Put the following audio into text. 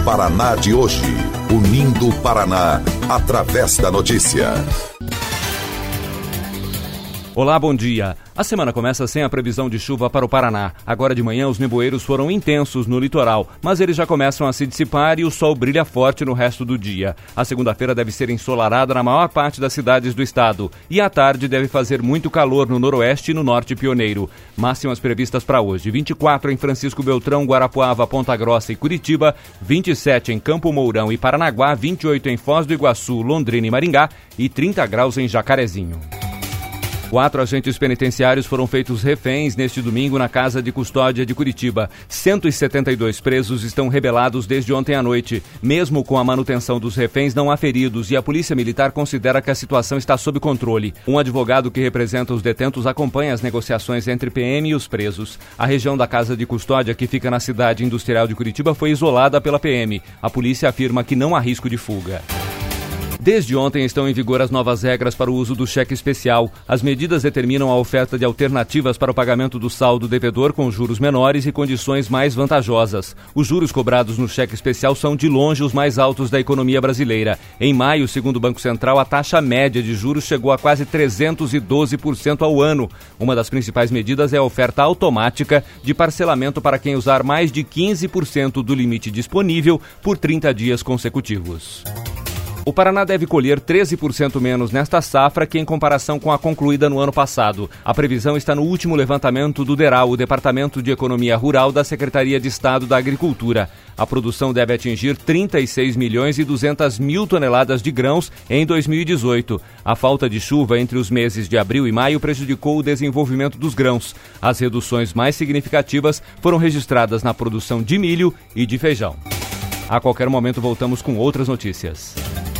Paraná de hoje, unindo o Paraná através da notícia. Olá, bom dia. A semana começa sem a previsão de chuva para o Paraná. Agora de manhã os nevoeiros foram intensos no litoral, mas eles já começam a se dissipar e o sol brilha forte no resto do dia. A segunda-feira deve ser ensolarada na maior parte das cidades do estado. E à tarde deve fazer muito calor no noroeste e no norte pioneiro. Máximas previstas para hoje: 24 em Francisco Beltrão, Guarapuava, Ponta Grossa e Curitiba, 27 em Campo Mourão e Paranaguá, 28 em Foz do Iguaçu, Londrina e Maringá e 30 graus em Jacarezinho. 4 agentes penitenciários foram feitos reféns neste domingo na Casa de Custódia de Curitiba. 172 presos estão rebelados desde ontem à noite. Mesmo com a manutenção dos reféns, não há feridos e a Polícia Militar considera que a situação está sob controle. Um advogado que representa os detentos acompanha as negociações entre PM e os presos. A região da Casa de Custódia, que fica na cidade industrial de Curitiba, foi isolada pela PM. A polícia afirma que não há risco de fuga. Desde ontem estão em vigor as novas regras para o uso do cheque especial. As medidas determinam a oferta de alternativas para o pagamento do saldo devedor com juros menores e condições mais vantajosas. Os juros cobrados no cheque especial são de longe os mais altos da economia brasileira. Em maio, segundo o Banco Central, a taxa média de juros chegou a quase 312% ao ano. Uma das principais medidas é a oferta automática de parcelamento para quem usar mais de 15% do limite disponível por 30 dias consecutivos. O Paraná deve colher 13% menos nesta safra que em comparação com a concluída no ano passado. A previsão está no último levantamento do DERAL, o Departamento de Economia Rural da Secretaria de Estado da Agricultura. A produção deve atingir 36 milhões e 200 mil toneladas de grãos em 2018. A falta de chuva entre os meses de abril e maio prejudicou o desenvolvimento dos grãos. As reduções mais significativas foram registradas na produção de milho e de feijão. A qualquer momento voltamos com outras notícias.